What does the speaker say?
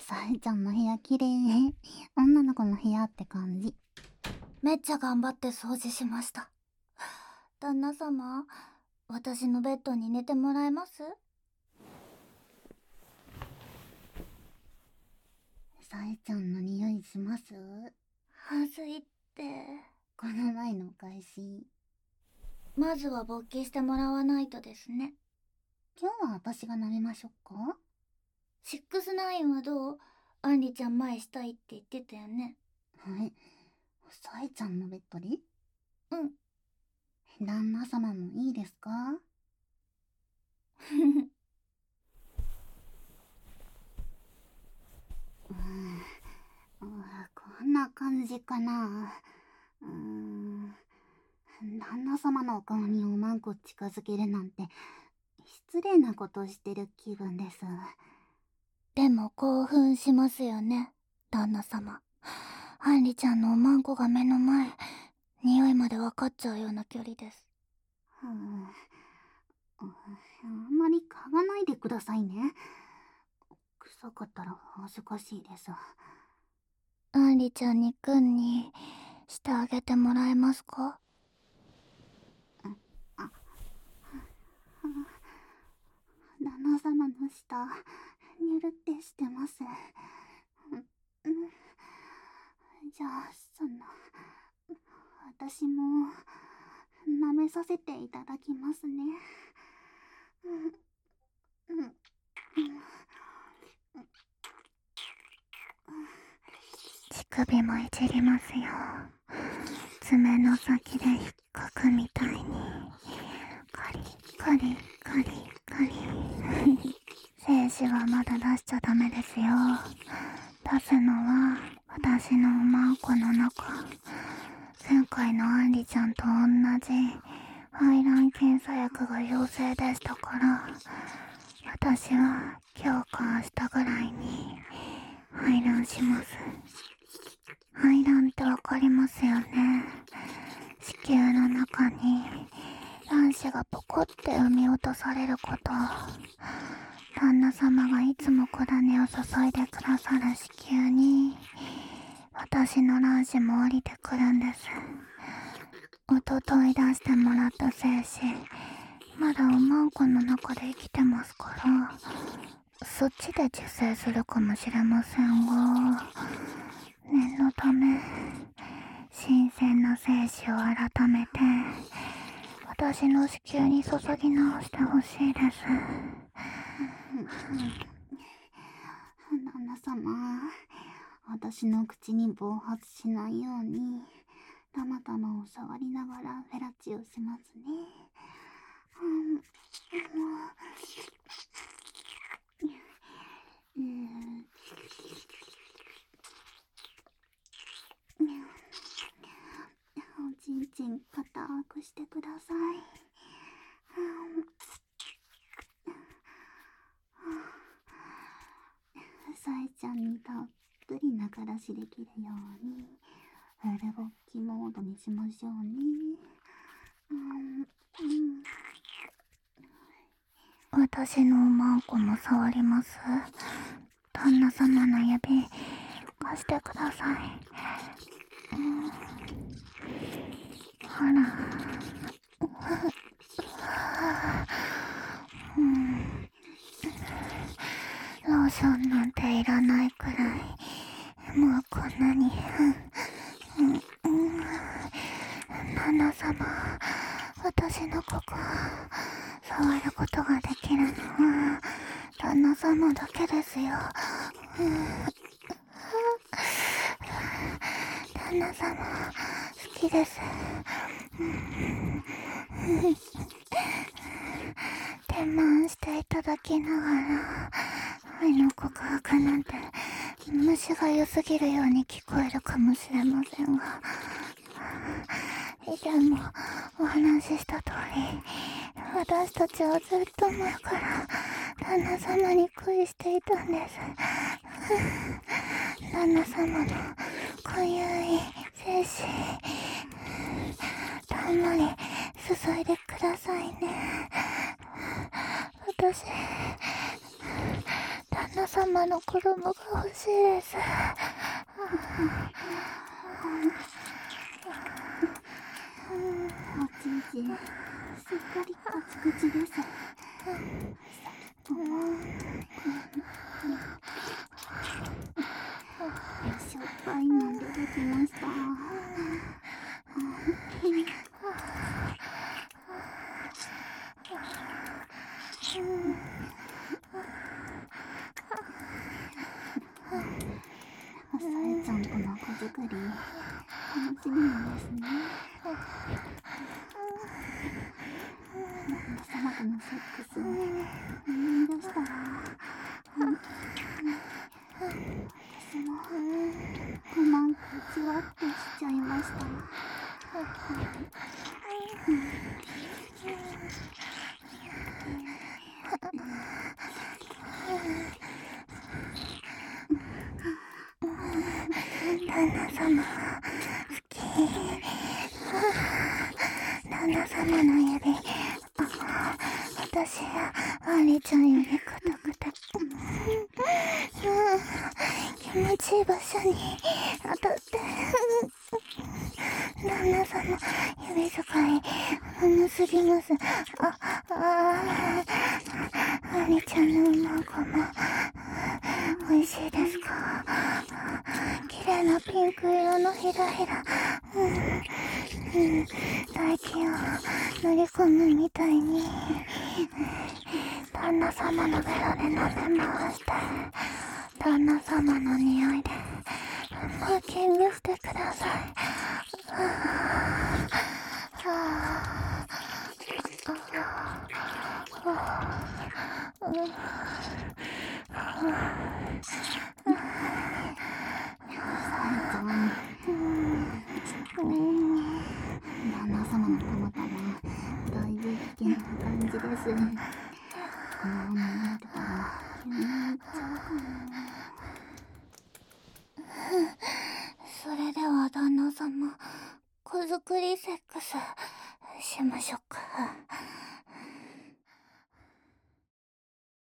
さえちゃんの部屋きれい。女の子の部屋って感じ。 めっちゃ頑張って掃除しました。旦那様、私のベッドに寝てもらえます？ さえちゃんの匂いします？ はずいって。 この前のお返し。 まずは勃起してもらわないとですね。 今日は私が舐めましょうか ?69はどう？アンリちゃん前したいって言ってたよね。 はい。さえちゃんのベッドで？ うん。 旦那様もいいですか？こんな感じかな。旦那様のお顔におまんこ近づけるなんて失礼なことしてる気分です。 でも興奮しますよね、旦那様。アンリちゃんのおまんこが目の前、匂いまで分かっちゃうような距離です。 あんまり嗅がないでくださいね。臭かったら恥ずかしいです。 アンリちゃんにくんにしてあげてもらえますか？ 旦那様の舌、にゅるってしてます。じゃあ、私も、舐めさせていただきますね。 乳首もいじりますよ。爪の先で引っかくみたいに。カリカリカリカリ。精子はまだ出しちゃダメですよ。出すのは私のおまんこの中。前回のアンリちゃんと同じ排卵検査薬が陽性でしたから、私は今日か明日ぐらいに排卵します。排卵ってわかりますよね。子宮の中に卵子がポコって産み落とされること。旦那様がいつも小種を注いでくださる子宮に私の卵子も降りてくるんです。おととい出してもらった精子、まだおまんこの中で生きてますから、そっちで受精するかもしれませんが、念のため新鮮な精子を改めて私の子宮に注ぎ直してほしいです。 旦那様、私の口に暴発しないように、たまたまを触りながらフェラチオしますね。おちんちん硬くしてください。さえちゃんにたっぷり流しできるようにフル勃起モードにしましょうね。 私のおまんこも触ります。旦那様の指貸してください。ほら。ローションなんていらないくらい、もうこんなに。旦那様、私のここ触ることができるのは旦那様だけですよ。旦那様好きです。手満していただきながら愛の告白なんて虫が良すぎるように聞こえるかもしれませんが、以前もお話しした通り、私たちはずっと前から旦那様に恋していたんです。旦那様の濃ゆい精子、たんまり注いでくださいね。私、旦那様の子供が欲しいです。 おちんちんすっかりカチカチです。しょっぱいの出てきました。さえちゃんとの子作り楽しみなんですね。旦那様とのセックス思い出したら私もなんかじわっとしちゃいました。 旦那様好き。旦那様の指、私やアリちゃん指固くて気持ちいい場所に当たって旦那様指使いうますぎます。アリちゃんのうま子も美味しいですか？綺麗なピンク色のひらひら、大気を乗り込むみたいに旦那様のベロで舐め回して旦那様の匂いでコーキングしてください。 旦那様のたまたまだいぶ危険な感じです。このまま慣れてたら急に行っちゃうかも。 それでは旦那様、子作りセックスしましょうか。